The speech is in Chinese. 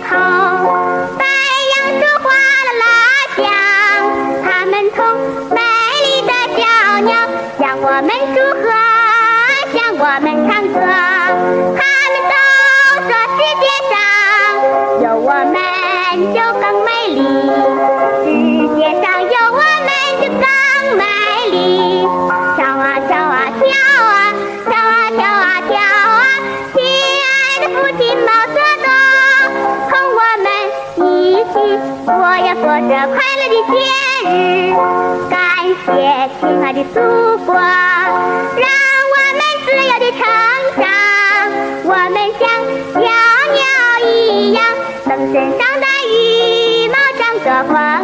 头，白杨树花了拉响，它们同美丽的小鸟向我们祝贺，向我们唱歌。它们都说世界上有我们就更美丽，世界上有我们就更美丽。跳啊跳啊跳啊跳啊跳啊跳啊，亲爱的父亲毛泽东，同我们一起过呀过着快乐的节日。感谢亲爱的祖国，让我们自由的成长。我们像小鸟一样，等身上的羽毛长着花。